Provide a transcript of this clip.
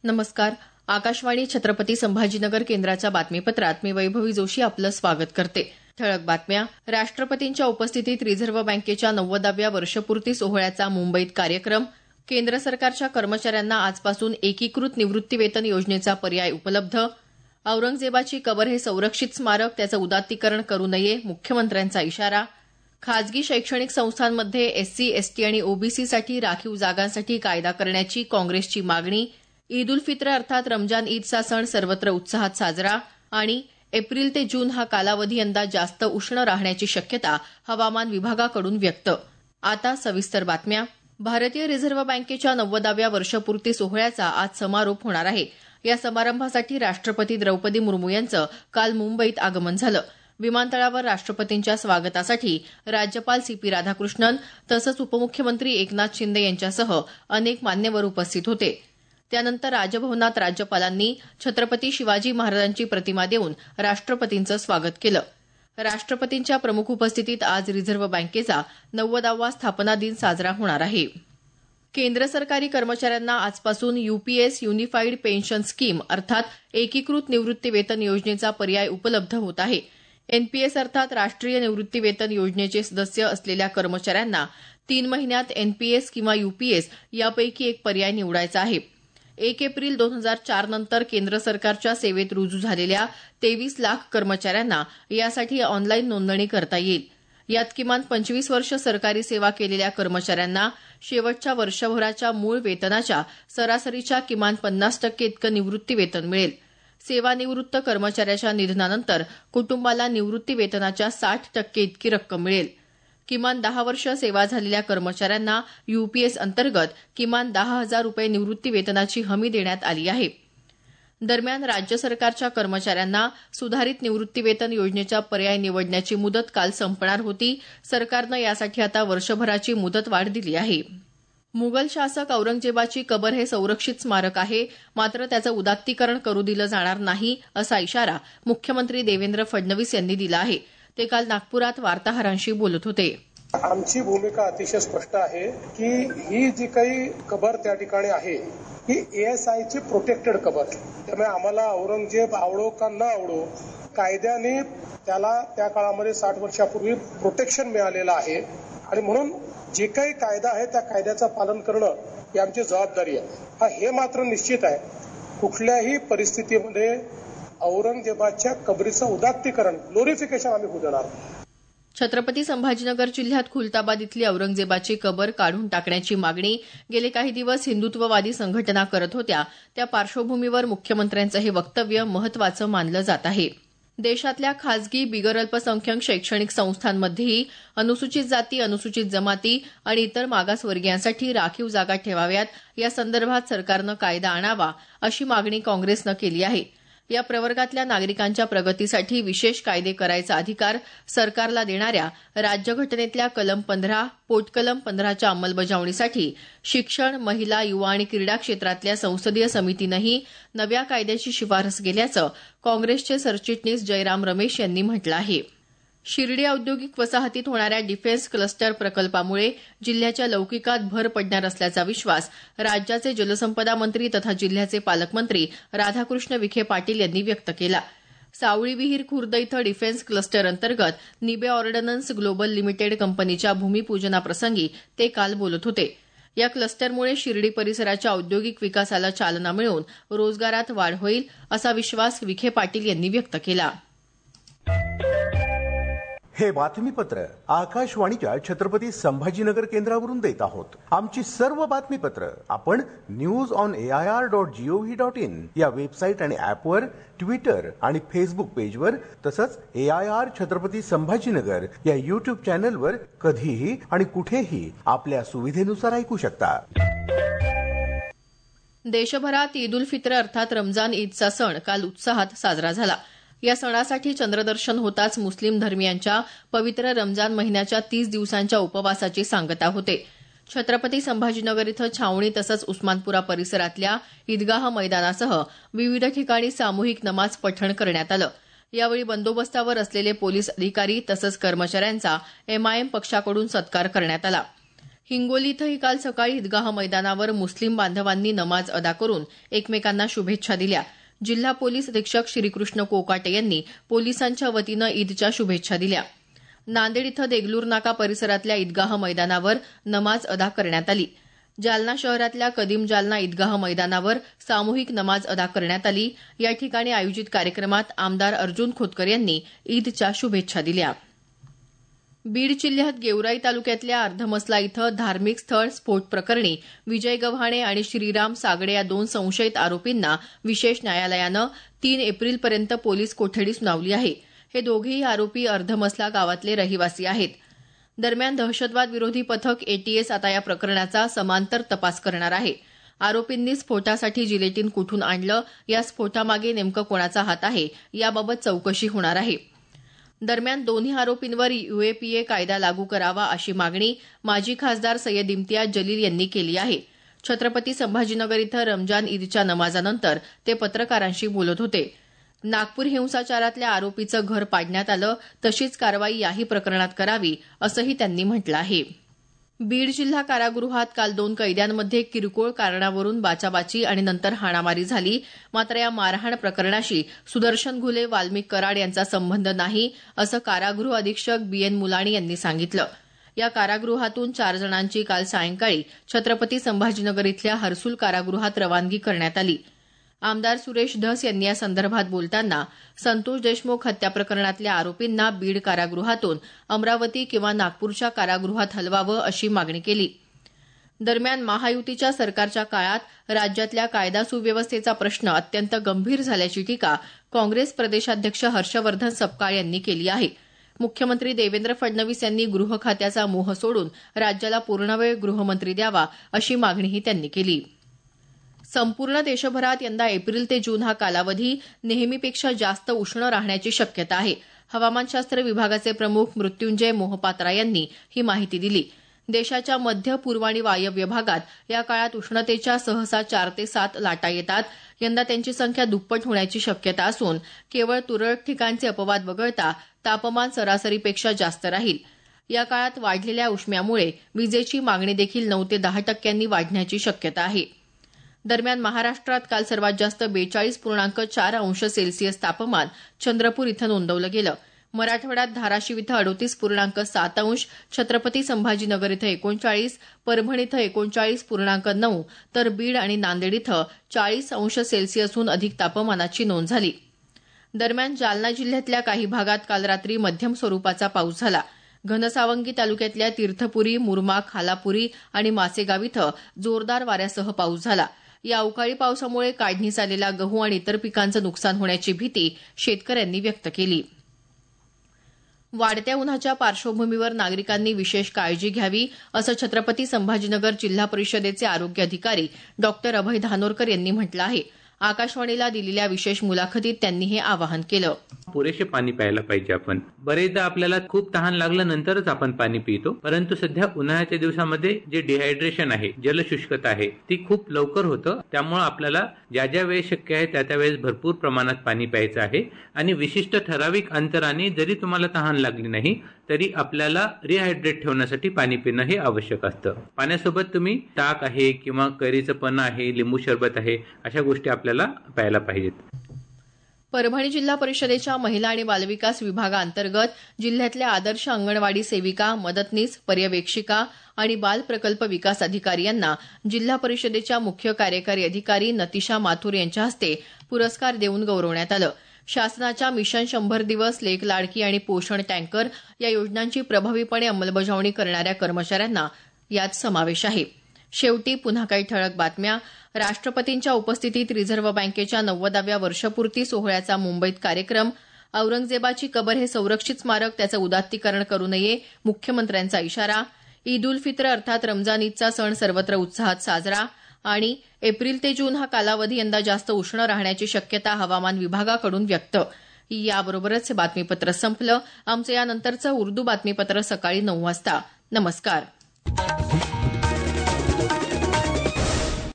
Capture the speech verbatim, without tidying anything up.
नमस्कार. आकाशवाणी छत्रपती संभाजीनगर केंद्राच्या बातमीपत्रात मी वैभवी जोशी आपलं स्वागत करते. ठळक बातम्या. राष्ट्रपतींच्या उपस्थितीत रिझर्व्ह बँकेच्या नव्वदाव्या वर्षपूर्ती सोहळ्याचा मुंबईत कार्यक्रम. केंद्र सरकारच्या कर्मचाऱ्यांना आजपासून एकीकृत निवृत्तीवेतन योजनेचा पर्याय उपलब्ध. औरंगजेबाची कबर हे संरक्षित स्मारक, त्याचं उदात्तीकरण करू नये, मुख्यमंत्र्यांचा इशारा. खाजगी शैक्षणिक संस्थांमध्ये एससी, एसटी आणि ओबीसीसाठी राखीव जागांसाठी कायदा करण्याची काँग्रेसची मागणी. ईद उल फित्र अर्थात रमजान ईदचा सण सर्वत्र उत्साहात साजरा. आणि एप्रिल ते जून हा कालावधी यंदा जास्त उष्ण राहण्याची शक्यता हवामान विभागाकडून व्यक्त. आता सविस्तर बातम्या. भारतीय रिझर्व्ह बँकेच्या नव्वदाव्या वर्षपूर्ती सोहळ्याचा आज समारोप होणार आहे. या समारंभासाठी राष्ट्रपती द्रौपदी मुर्मू यांचं काल मुंबईत आगमन झालं. विमानतळावर राष्ट्रपतींच्या स्वागतासाठी राज्यपाल सी पी राधाकृष्णन तसंच उपमुख्यमंत्री एकनाथ शिंदे यांच्यासह अनेक मान्यवर उपस्थित होते. त्यानंतर राजभवनात राज्यपालांनी छत्रपती शिवाजी महाराजांची प्रतिमा देऊन राष्ट्रपतींचं स्वागत केलं. राष्ट्रपतींच्या प्रमुख उपस्थितीत आज रिझर्व्ह बँकेचा नव्वदावा स्थापना दिन साजरा होणार आहे. केंद्र सरकारी कर्मचाऱ्यांना आजपासून यूपीएस युनिफाईड पेन्शन स्कीम अर्थात एकीकृत निवृत्तीवेतन योजनेचा पर्याय उपलब्ध होत आहे. एनपीएस अर्थात राष्ट्रीय निवृत्तीवेतन योजनेचे सदस्य असलेल्या कर्मचाऱ्यांना तीन महिन्यात एनपीएस किंवा यूपीएस यापैकी एक पर्याय निवडायचा आहे. एक एप्रिल दोन हजार चार नंतर केंद्र सरकारच्या सेवेत रुजू झालेल्या तेवीस लाख कर्मचाऱ्यांना यासाठी ऑनलाईन नोंदणी करता येईल. यात किमान पंचवीस वर्ष सरकारी सेवा केलेल्या कर्मचाऱ्यांना शेवटच्या वर्षभराच्या मूळ वेतनाच्या सरासरीच्या किमान पन्नास टक्के इतकं निवृत्तीवेतन मिळेल. सेवानिवृत्त कर्मचाऱ्याच्या निधनानंतर कुटुंबाला निवृत्तीवेतनाच्या साठ टक्के इतकी रक्कम मिळेल. किमान दहा वर्ष सेवा झालेल्या कर्मचाऱ्यांना यूपीएस अंतर्गत किमान दहा हजार रुपये निवृत्तीवेतनाची हमी देण्यात आली आहे. दरम्यान राज्य सरकारच्या कर्मचाऱ्यांना सुधारित निवृत्तीवेतन योजनेचा पर्याय निवडण्याची मुदत काल संपणार होती. सरकारनं यासाठी आता वर्षभराची मुदतवाढ दिली आहे. मुघल शासक औरंगजेबाची कबर हे संरक्षित स्मारक आहे, मात्र त्याचं उदात्तीकरण करू दिलं जाणार नाही असा इशारा मुख्यमंत्री देवेंद्र फडणवीस यांनी दिला आहे. ते काल नागपुरात वार्ताहरांशी बोलत होते. आमची भूमिका अतिशय स्पष्ट आहे की ही जी काही कबर त्या ठिकाणी आहे ही एएसआयची प्रोटेक्टेड कबर. त्यामुळे आम्हाला औरंगजेब आवडो का न आवडो कायद्याने त्याला त्या काळामध्ये साठ वर्षापूर्वी प्रोटेक्शन मिळालेलं आहे आणि म्हणून जे काही कायदा आहे त्या कायद्याचं पालन करणं ही आमची जबाबदारी आहे. हा हे मात्र निश्चित आहे कुठल्याही परिस्थितीमध्ये औरंगजेबाच्या कबरीचं उदात्तीकरण ग्लोरिफिकेशन आम्ही होऊ देणार. छत्रपती संभाजीनगर जिल्ह्यात खुलताबाद इथली औरंगजेबाची कबर काढून टाकण्याची मागणी गेले काही दिवस हिंदुत्ववादी संघटना करत होत्या. त्या पार्श्वभूमीवर मुख्यमंत्र्यांचं हे वक्तव्य महत्त्वाचं मानलं जात आहे. देशातल्या खासगी बिगर अल्पसंख्याक शैक्षणिक संस्थांमध्येही अनुसूचित जाती, अनुसूचित जमाती आणि इतर मागासवर्गीयांसाठी राखीव जागा ठेवाव्यात यासंदर्भात सरकारनं कायदा आणावा अशी मागणी काँग्रेसनं केली आहे. या प्रवर्गातल्या नागरिकांच्या प्रगतीसाठी विशेष कायदे करायचा अधिकार सरकारला देणाऱ्या राज्यघटनेतल्या कलम पंधरा, पोटकलम पंधराच्या अंमलबजावणीसाठी शिक्षण, महिला, युवा आणि क्रीडा क्षेत्रातल्या संसदीय समितीनंही नव्या कायद्याची शिफारस केल्याचं काँग्रेसचे सरचिटणीस जयराम रमेश यांनी म्हटलं आहे. शिर्डी औद्योगिक वसाहतीत होणाऱ्या डिफेन्स क्लस्टर प्रकल्पामुळे जिल्ह्याच्या लौकिकात भर पडणार असल्याचा विश्वास राज्याचे जलसंपदा मंत्री तथा जिल्ह्याचे पालकमंत्री राधाकृष्ण विखे पाटील यांनी व्यक्त केला. सावळी विहीर खुर्द इथं डिफेन्स क्लस्टर अंतर्गत निबे ऑर्डनन्स ग्लोबल लिमिटेड कंपनीच्या भूमिपूजनाप्रसंगी ते काल बोलत होते. या क्लस्टरमुळे शिर्डी परिसराच्या औद्योगिक विकासाला चालना मिळून रोजगारात वाढ होईल असा विश्वास विखे पाटील यांनी व्यक्त केला. हे बातमीपत्र आकाशवाणीच्या छत्रपती संभाजीनगर केंद्रावरून देत आहोत. आमची सर्व बातमीपत्र आपण news on AIR dot gov dot in या वेबसाईट आणि ऍपवर, ट्विटर आणि फेसबुक पेजवर तसंच एआयआर छत्रपती संभाजीनगर या युट्यूब चॅनलवर कधीही आणि कुठेही आपल्या सुविधेनुसार ऐकू शकता. देशभरात ईद उल फित्र अर्थात रमजान ईदचा सण काल उत्साहात साजरा झाला. या सणासाठी चंद्रदर्शन होताच मुस्लिम धर्मियांच्या पवित्र रमजान महिन्याच्या तीस दिवसांच्या उपवासाची सांगता होते. छत्रपती संभाजीनगर इथं छावणी तसंच उस्मानपुरा परिसरातल्या ईदगाह मैदानासह विविध ठिकाणी सामूहिक नमाज पठण करण्यात आलं. यावेळी बंदोबस्तावर असलेले पोलीस अधिकारी तसंच कर्मचाऱ्यांचा एमआयएम पक्षाकडून सत्कार करण्यात आला. हिंगोली इथंही काल सकाळी ईदगाह मैदानावर मुस्लिम बांधवांनी नमाज अदा करून एकमेकांना शुभेच्छा दिल्या. जिल्हा पोलीस अधीक्षक श्रीकृष्ण कोकाटे यांनी पोलिसांच्या वतीनं ईदच्या शुभेच्छा दिल्या. नांदेड इथं देगलूर नाका परिसरातल्या ईदगाह मैदानावर नमाज अदा करण्यात आली. जालना शहरातल्या कदीम जालना ईदगाह मैदानावर सामूहिक नमाज अदा करण्यात आली. या ठिकाणी आयोजित कार्यक्रमात आमदार अर्जुन खोतकर यांनी ईदच्या शुभेच्छा दिल्या. बीड जिल्ह्यात गेवराई तालुक्यातल्या अर्धमसला इथं धार्मिक स्थळ स्फोट प्रकरणी विजय गव्हाणे आणि श्रीराम सागडे या दोन संशयित आरोपींना विशेष न्यायालयानं तीन एप्रिलपर्यंत पोलीस कोठडी सुनावली आहे. हे दोघेही आरोपी अर्धमसला गावातले रहिवासी आहेत. दरम्यान दहशतवाद विरोधी पथक एटीएस आता या प्रकरणाचा समांतर तपास करणार आहे. आरोपींनी स्फोटासाठी जिलेटिन कुठून आणलं, या स्फोटामागे नेमकं कोणाचा हात आहे याबाबत चौकशी होणार आहे. दरम्यान दोन्ही आरोपींवर यूएपीए कायदा लागू करावा अशी मागणी माजी खासदार सय्यद इम्तियाज जलील यांनी केली आहे. छत्रपती संभाजीनगर इथं रमजान ईदच्या नमाजानंतर ते पत्रकारांशी बोलत होते. नागपूर हिंसाचारातल्या आरोपीचं घर पाडण्यात आलं, तशीच कारवाई याही प्रकरणात करावी असंही त्यांनी म्हटलं आहे. बीड जिल्हा कारागृहात काल दोन कैद्यांमध्ये किरकोळ कारणावरून बाचाबाची आणि नंतर हाणामारी झाली. मात्र या मारहाण प्रकरणाशी सुदर्शन घुले, वाल्मिक कराड यांचा संबंध नाही असं कारागृह अधीक्षक बी एन मुलाणी यांनी सांगितलं. या कारागृहातून चार जणांची काल सायंकाळी छत्रपती संभाजीनगर इथल्या हर्सुल कारागृहात रवानगी करण्यात आली. आमदार सुरेश धस यांनी या संदर्भात बोलताना संतोष देशमुख हत्या प्रकरणातल्या आरोपींना बीड कारागृहातून अमरावती किंवा नागपूरच्या कारागृहात हलवावं अशी मागणी केली. दरम्यान महायुतीच्या सरकारच्या काळात राज्यातल्या कायदा सुव्यवस्थेचा प्रश्न अत्यंत गंभीर झाल्याची टीका काँग्रेस प्रदेशाध्यक्ष हर्षवर्धन सपकाळ यांनी केली आहे. मुख्यमंत्री देवेंद्र फडणवीस यांनी गृह खात्याचा मोह सोडून राज्याला पूर्णवेळ गृहमंत्री द्यावा अशी मागणीही त्यांनी केली. संपूर्ण देशभरात यंदा एप्रिल ते जून हा कालावधी नेहमीपेक्षा जास्त उष्ण राहण्याची शक्यता आहे. हवामानशास्त्र विभागाचे प्रमुख मृत्युंजय मोहपात्रा यांनी ही माहिती दिली. देशाच्या मध्य पूर्व आणि वायव्य भागात या काळात उष्णतेच्या सहसा चार ते सात लाटा येतात. यंदा त्यांची संख्या दुप्पट होण्याची शक्यता असून केवळ तुरळक ठिकाणचे अपवाद वगळता तापमान सरासरीपेक्षा जास्त राहील. या काळात वाढलेल्या उष्म्यामुळे विजेची मागणी देखील नऊ ते दहा टक्क्यांनी वाढण्याची शक्यता आहे. दरम्यान महाराष्ट्रात काल सर्वात जास्त बेचाळीस पूर्णांक चार अंश सेल्सिअस तापमान चंद्रपूर इथं नोंदवलं गेलं. मराठवाड्यात धाराशिव इथं अडोतीस पूर्णांक सात अंश, छत्रपती संभाजीनगर इथं एकोणचाळीस, परभणी इथं एकोणचाळीस पूर्णांक नऊ तर बीड आणि नांदेड इथं चाळीस अंश सेल्सिअसहून अधिक तापमानाची नोंद झाली. दरम्यान जालना जिल्ह्यातल्या काही भागात काल रात्री मध्यम स्वरूपाचा पाऊस झाला. घनसावंगी तालुक्यातल्या तीर्थपुरी, मुरमाड, खालापुरी आणि मासेगाव इथं जोरदार वाऱ्यासह पाऊस झाला. या अवकाळी पावसामुळे काढणीस आलेला गहू आणि इतर पिकांचं नुकसान होण्याची भीती शेतकऱ्यांनी व्यक्त केली. वाढत्या उन्हाच्या पार्श्वभूमीवर नागरिकांनी विशेष काळजी घ्यावी असं छत्रपती संभाजीनगर जिल्हा परिषदेचे आरोग्य अधिकारी डॉक्टर अभय धानोरकर यांनी म्हटलं आहे. आकाशवाणीला दिलेल्या विशेष मुलाखतीत त्यांनी हे आवाहन केलं. पुरेसे पाणी प्यायला पाहिजे. आपण बरेचदा आपल्याला खूप तहान लागल्यानंतरच आपण पाणी पितो, परंतु सध्या उन्हाळ्याच्या दिवसामध्ये जे डिहायड्रेशन आहे, जलशुष्कता आहे, ती खूप लवकर होतं. त्यामुळे आपल्याला ज्या ज्या वेळेस शक्य आहे त्या त्या वेळेस भरपूर प्रमाणात पाणी प्यायचं आहे. आणि विशिष्ट ठराविक अंतराने जरी तुम्हाला तहान लागली नाही तरी आपल्याला रिहायड्रेट ठेवण्यासाठी पाणी पिणं हे आवश्यक असतं. पाण्यासोबत तुम्ही ताक आहे किंवा कैरीचं पण आहे, लिंबू सरबत आहे, अशा गोष्टी आपल्याला प्यायला पाहिजेत. परभणी जिल्हा परिषदेच्या महिला आणि बालविकास विभागाअंतर्गत जिल्ह्यातल्या आदर्श अंगणवाडी सेविका, मदतनीस, पर्यवेक्षिका आणि बाल प्रकल्प विकास अधिकारी यांना जिल्हा परिषदेच्या मुख्य कार्यकारी अधिकारी नतिशा माथुर यांच्या हस्ते पुरस्कार देऊन गौरवण्यात आलं. शासनाच्या मिशन शंभर दिवस, लेक लाडकी आणि पोषण टँकर या योजनांची प्रभावीपणे अंमलबजावणी करणाऱ्या कर्मचाऱ्यांना यात समावेश आहे. शेवटी पुन्हा काही ठळक बातम्या. राष्ट्रपतींच्या उपस्थितीत रिझर्व्ह बँकेच्या नव्वदाव्या वर्षपूर्ती सोहळ्याचा मुंबईत कार्यक्रम. औरंगजेबाची कबर हे संरक्षित स्मारक, त्याचं उदात्तीकरण करू नये, मुख्यमंत्र्यांचा इशारा. ईद उल फित्र अर्थात रमजान ईदचा सण सर्वत्र उत्साहात साजरा. आणि एप्रिल ते जून हा कालावधी यंदा जास्त उष्ण राहण्याची शक्यता हवामान विभागाकडून व्यक्त. याबरोबरच हे बातमीपत्र संपलं. आमचं यानंतरचं उर्दू बातमीपत्र सकाळी नऊ वाजता. नमस्कार.